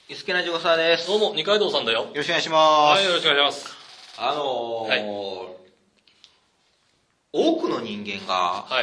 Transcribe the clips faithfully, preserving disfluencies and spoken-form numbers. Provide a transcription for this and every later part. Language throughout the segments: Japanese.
伊助なじごさです。 どうも、二階堂さんだよ。よろしくお願いします。 はい、よろしくお願いします。 あのー、はい、多くの人間が、はい、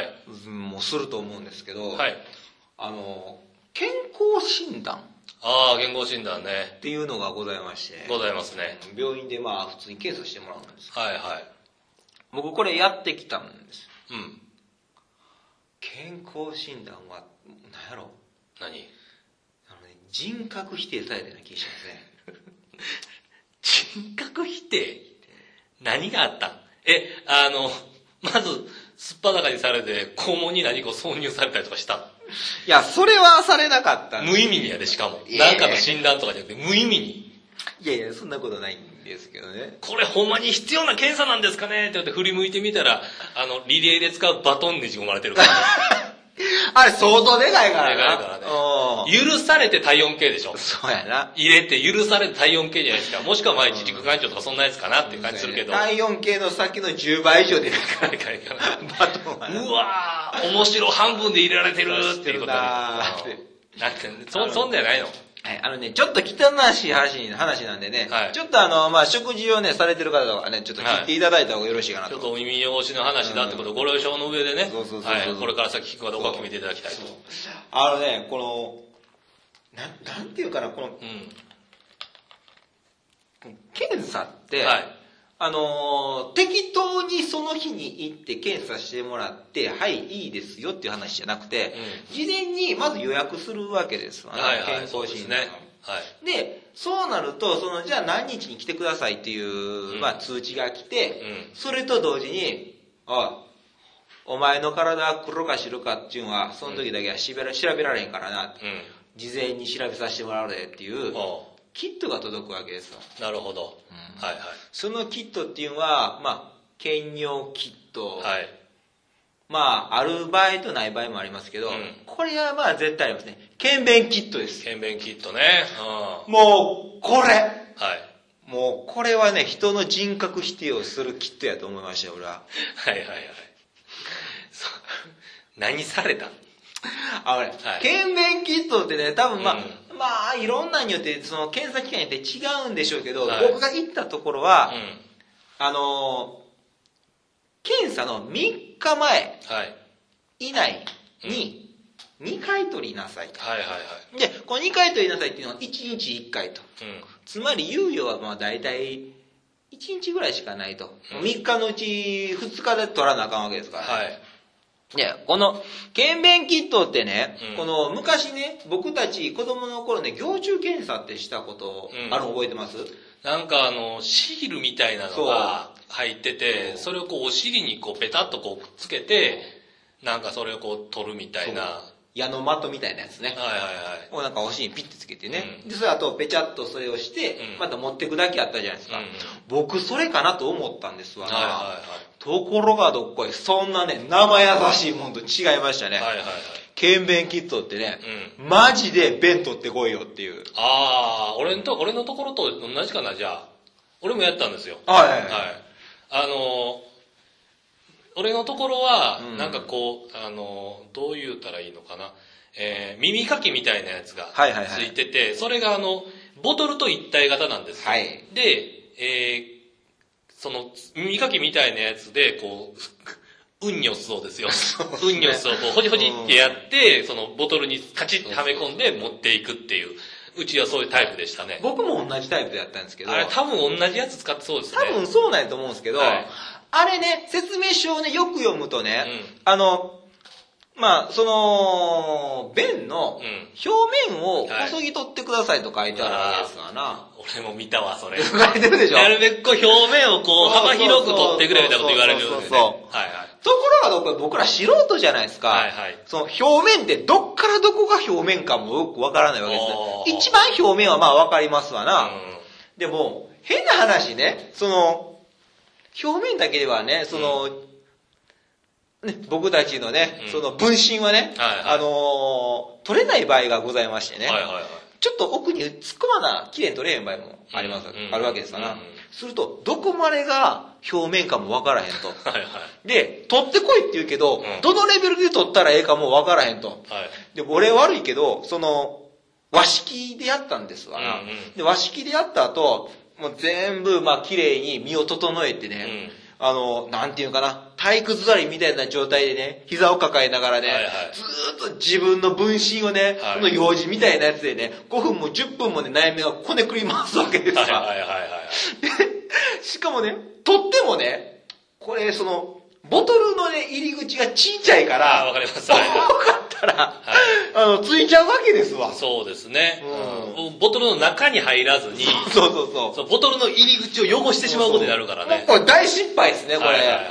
もうすると思うんですけど、はい、あのー、健康診断。 ああ、健康診断ね。 っていうのがございまして。 ございますね。 病院でまあ普通に検査してもらうんです。 はいはい。 僕これやってきたんです。 うん。 健康診断は、何やろ何人格否定されたような気がしますね。 人格否定何があったん？え、あの、まず、すっぱだかにされて、肛門に何か挿入されたりとかした？ いや、それはされなかったんです。 無意味にやで、しかも。なんかの診断とかじゃなくて、無意味に。 いやいや、そんなことないんですけどね。 これほんまに必要な検査なんですかねって言って振り向いてみたら、あの、リレーで使うバトンでじ込まれてるから、ね。 あれ相当でかいからな。 でかいからね。許されて体温計でしょ。 そうやな。 入れて許されて体温計じゃないですか。もしくは前一軸干潮とかそんなやつかなっていう感じするけど。 体温計の先のじゅうばい以上でかいから。 バトンはな。 うわー、面白半分で入れられてるっていうことに。 ななんて、そ、そんじゃないの？ はい、あのね、ちょっと汚らしい話、話なんでね、はい、ちょっとあの、まあ、食事をね、されてる方とかね、ちょっと聞いていただいた方がよろしいかなと。 はい、ちょっとお耳汚しの話だってことをご了承の上でね、そうそうそうそう、はい、これから先聞くかどうか決めていただきたいと。 あのね、この、な、なんていうかな、この、うん、検査って、はい、あのー、適当にその日に行って検査してもらって、はい、いいですよっていう話じゃなくて、うん、事前にまず予約するわけですわね、はいはい、健康診断。はい、で、そうなると、その、じゃあ何日に来てくださいっていう、うん、まあ通知が来て、うん、それと同時に、おい、お前の体は黒か白かっていうのは、その時だけは調べ調べられへんからな、うん、事前に調べさせてもらうでっていう、キットが届くわけですよ。 なるほど。うん、はいはい。 そのキットっていうのは、まあ、検尿キット。はい。まあ、ある場合とない場合もありますけど、うん、これはまあ絶対ありますね。検便キットです。 検便キットね。 うん、もう、これ。はい。もう、これはね、人の人格否定をするキットやと思いましたよ、俺は。 はいはいはい。何された？ あ、俺、はい、検便キットってね、多分まあ、うん、まあ、いろんなによって、その検査機関によって違うんでしょうけど、はい、僕が行ったところは、うん、あのー、検査のみっかまえ以内ににかい取りなさいと。はいはいはい。で、このにかい取りなさいっていうのはいちにちいっかいと。うん、つまり猶予はまあ大体いちにちぐらいしかないと。うん、みっかのうちふつかで取らなあかんわけですから、ね。はい。で、この、検便キットってね、うん、この、昔ね、僕たち子供の頃ね、蟯虫検査ってしたこと、うん、あるの覚えてます？ なんかあの、シールみたいなのが入ってて、それをこう、お尻にこう、ペタッとこう、くっつけて、なんかそれをこう、取るみたいな。 矢の的みたいなやつね。はいはいはい。をなんかお尻にピッてつけてね。うん、で、それあと、ペチャッとそれをして、うん、また持ってくだけあったじゃないですか。うん、僕、それかなと思ったんですわな。はいはいはい。ところがどっこい、そんなね、生優しいもんと違いましたね。はいはいはい。検便キットってね、うん、マジで便取ってこいよっていう。 ああ、俺のと、俺のところと同じかな、じゃあ。俺もやったんですよ。 はいはいはい。はい、 あの、俺のところは、なんかこう、あの、どう言うたらいいのかな。えー、耳かきみたいなやつがついてて、はいはいはい、それがあの、ボトルと一体型なんですよ。はい。で、えー、その、耳かきみたいなやつで、こう、ウンニョスをですよ。ウンニョスをこう、ほじほじってやって、そのボトルにカチッてはめ込んで持っていくっていう。うちはそういうタイプでしたね。 僕も同じタイプでやったんですけど。 あれ多分同じやつ使ってそうですね。 多分そうなんやと思うんですけど、はい、あれね、説明書をね、よく読むとね、うん、あの、まあ、その、便の表面をこそぎ取ってくださいと書いてあるわけですからな。 はい、俺も見たわ、それ。 書いてるでしょ。 なるべくこう表面をこう幅広く取ってくれみたいなこと言われるよね。そうそう。はいはい。 ところが僕ら素人じゃないですか。はいはい。その表面ってどっからどこが表面かもよくわからないわけですね。一番表面はまあわかりますわな。うん、でも、変な話ね、その、表面だけではね、その、うんね、僕たちのね、うん、その分身はね、はいはい、あのー、取れない場合がございましてね、はいはいはい、ちょっと奥に突っ込まな、綺麗に取れへん場合もあります、うん、あるわけですから、うん、すると、どこまでが表面かもわからへんと。はいはい、で、取ってこいって言うけど、うん、どのレベルで取ったらええかもわからへんと。はい、で、俺悪いけど、その、 和式でやったんですわな。 うんうん、 で和式でやった後、もう全部、まあ、綺麗に身を整えてね、うん、あの、なんていうかな、体育座りみたいな状態でね、膝を抱えながらね、はいはい、ずーっと自分の分身をね、はい、この用事みたいなやつでね、ごふんもじゅっぷんもね、悩みがこねくり回すわけですわ。はいはいはいはい、しかもね、とってもね、これ、その、ボトルのね、入り口がちっちゃいから、 わかります。はい、 重かったら、はい、あの、ついちゃうわけですわ。 そうですね。うん、ボトルの中に入らずに、 そうそうそうそう。ボトルの入り口を汚してしまうことになるからね。 これ大失敗ですね、これ。はいはいはい、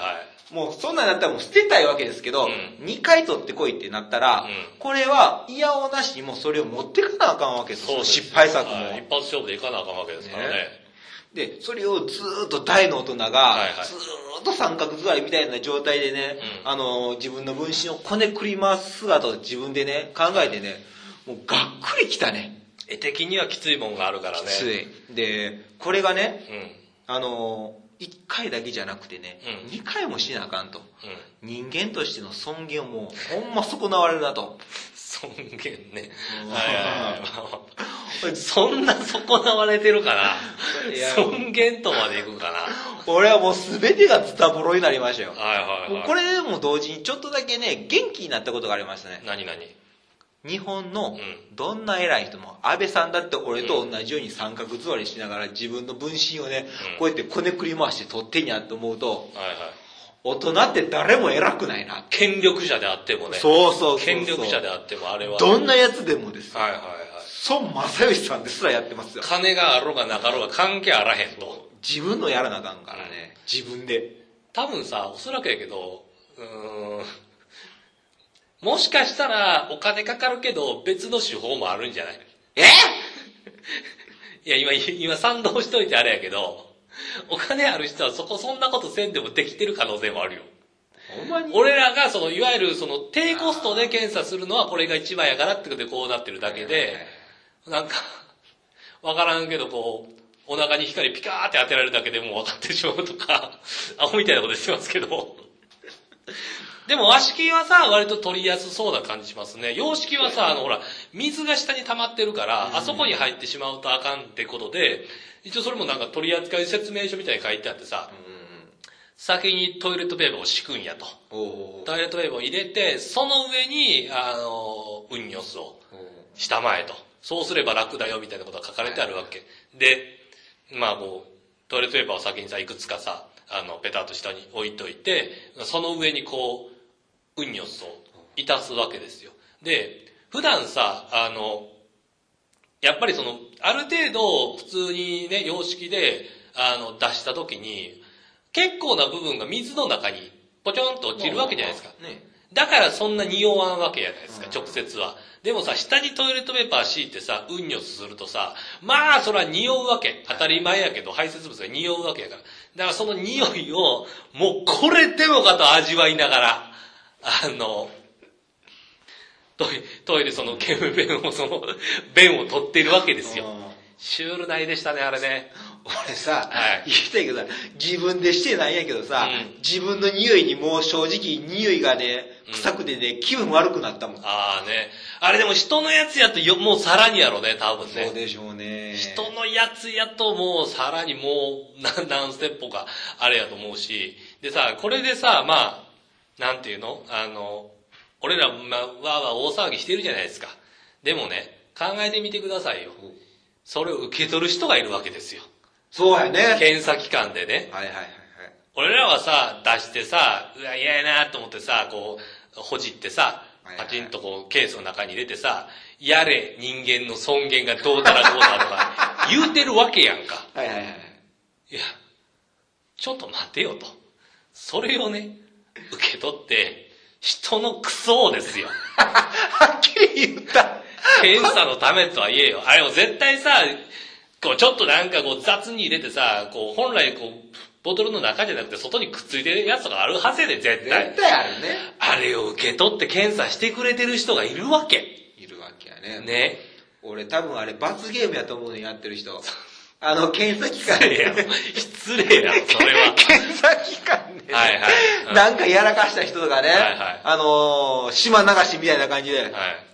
もうそんなんなったらもう捨てたいわけですけど、うん、にかい取ってこいってなったら、うん、これは嫌おなしにもそれを持ってかなあかんわけですよ。そうです。失敗作も、 はい。一発勝負でいかなあかんわけですからね。ねで、それをずーっと大の大人が、ずーっと三角座りみたいな状態でね、うん、あの、自分の分身をこねくり回す姿を自分でね、考えてね、もうがっくりきたね。 絵的にはきついもんがあるからね。 きつい。で、これがね、うん、あの、いっかいだけじゃなくてね、うん、にかいもしなあかんと、うん。人間としての尊厳をもう、ほんま損なわれるなと。 尊厳ね。はいはいはい。そんな損なわれてるかな。尊厳とまでいくかな。 俺はもう全てがズタボロになりましたよ。 はいはいはい。 これでも同時にちょっとだけね、元気になったことがありましたね。 何何？ 日本のどんな偉い人も、安倍さんだって俺と同じように三角座りしながら自分の分身をね、うん、こうやってこねくり回して取ってんやと思うと、はいはい、大人って誰も偉くないな。 権力者であってもね。 そうそうそうそう。 権力者であってもあれは。 どんなやつでもです。 はいはいはい。 孫正義さんですらやってますよ。 金があろうがなかろうが関係あらへんと。 自分のやらなあかんからね。うん、自分で。 多分さ、おそらくやけど、うーん。もしかしたらお金かかるけど別の手法もあるんじゃない？ えいや今、今賛同しといてあれやけど、お金ある人はそこそんなことせんでもできてる可能性もあるよ。 ほんまに？ 俺らがそのいわゆるその低コストで検査するのはこれが一番やからってことでこうなってるだけで、なんかわからんけどこうお腹に光ピカーって当てられるだけでもう分かってしまうとか、アホみたいなことしてますけど。でも和式はさ、割と取りやすそうな感じしますね。洋式はさ、あのほら、水が下に溜まってるから、あそこに入ってしまうとあかんってことで、一応それもなんか取り扱い説明書みたいに書いてあってさ、先にトイレットペーパーを敷くんやと。トイレットペーパーを入れて、その上に、あの、ウンニョスをしたまえと。そうすれば楽だよみたいなことが書かれてあるわけ。で、まあもう、トイレットペーパーを先にさ、いくつかさ、あの、ペタッと下に置いといて、その上にこう、ウンニョスをいたすわけですよ。で、普段さ、あの、やっぱりその、ある程度普通にね、洋式で、あの、出した時に、結構な部分が水の中にポチョンと落ちるわけじゃないですか。ね、だからそんな匂わんわけじゃないですか、直接は。でもさ、下にトイレットペーパー敷いてさ、ウンニョスするとさ、まあ、それは匂うわけ。当たり前やけど、排泄物が匂うわけやから。だからその匂いを、もうこれでもかと味わいながら、あの、トイレ、トイレその煙便を、その、便を取っているわけですよ。シュールないでしたね、あれね。 俺さ、はい、言いたいけどさ、自分でしてないんやけどさ、うん、自分の匂いにもう正直匂いがね、臭くてね、うん、気分悪くなったもん。 ああね。あれでも人のやつやとよ、もうさらにやろね、多分ね。 そうでしょうね。 人のやつやともうさらにもう何ステップかあれやと思うし。でさ、これでさ、まあ、なんていうのあの、俺ら、まあ、わーわー大騒ぎしてるじゃないですか。でもね、考えてみてくださいよ。それを受け取る人がいるわけですよ。 そうやね。 検査機関でね。 はいはいはいはい。 俺らはさ、出してさ、うわ、嫌やなと思ってさ、こう、ほじってさ、パチンとこう、ケースの中に入れてさ、やれ、人間の尊厳がどうたらどうたらとか、言うてるわけやんか。 はいはいはい。 いや、ちょっと待てよと。それをね、受け取って、人のクソですよ。 はっきり言った。 検査のためとは言えよ。あれも絶対さ、こうちょっとなんかこう雑に入れてさ、こう本来こう、ボトルの中じゃなくて外にくっついてるやつとかあるはずで絶対。 絶対あるね。 あれを受け取って検査してくれてる人がいるわけ。 いるわけやね。 ね。 俺多分あれ罰ゲームやと思うのやってる人。あの、検査機関で。失礼や、それは。 検査機関で、ね。はいはい、うん。なんかやらかした人とかね。はいはい、あのー、島流しみたいな感じで。はい。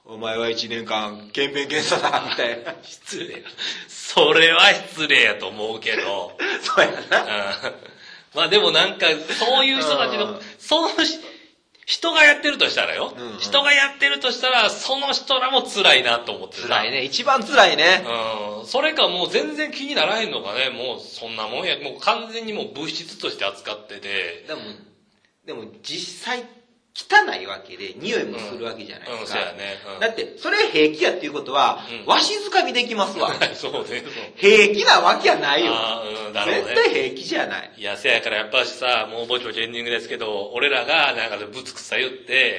お前は一年間、検便検査だ、みたいな。 失礼。それは失礼やと思うけど。 そうやな。うん、 まあでもなんか、そういう人たちの、その人がやってるとしたらよ、うんうん。人がやってるとしたら、その人らも辛いなと思ってた。 辛いね。一番辛いね。 うん。それかもう全然気にならへんのかね。もうそんなもんや。もう完全にもう物質として扱ってて。 でも、でも実際、汚いわけで、匂いもするわけじゃないですか。 うん、うん、そうやね。 うん、だって、それ平気やっていうことは、うん、わしづかみできますわ。 そうね。 平気なわけはないよ。 あうん、だろうね。 絶対平気じゃない。 いや、せやからやっぱしさ、もうぼちぼちエンディングですけど、俺らがなんかぶつくさ言って、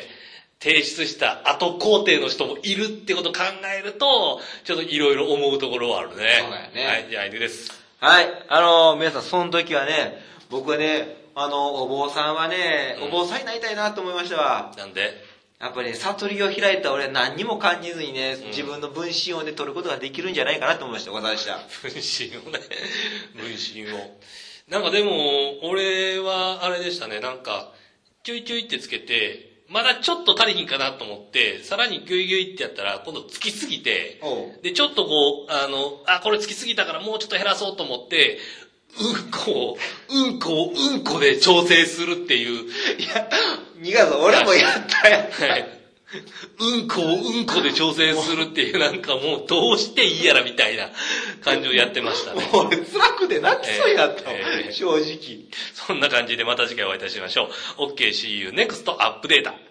提出した後工程の人もいるってことを考えると、ちょっといろいろ思うところはあるね。そうだよね。 はい、じゃあエンディングです。 はい。あのー、皆さん、その時はね、僕はね、あの、お坊さんはね、うん、お坊さんになりたいなと思いましたわ。 なんでやっぱりね、悟りを開いた俺は何にも感じずにね、うん、自分の分身をね、取ることができるんじゃないかなと思いました、私は。 分身をね、分身を。なんかでも、俺はあれでしたね、なんか、ちょいちょいってつけて、まだちょっと足りひんかなと思って、さらにギュイギュイってやったら、今度つきすぎて、で、ちょっとこう、あの、あ、これつきすぎたからもうちょっと減らそうと思って、うんこを、うんこをうんこで調整するっていう。 いや、ニガさん、俺もやったやつ。はい。 うんこをうんこで調整するっていう、なんかもうどうしていいやらみたいな感じをやってましたね。 もう俺辛くて泣きそうやったもん、えーえー、正直。 そんな感じでまた次回お会いいたしましょう。OK, see you next アップデート。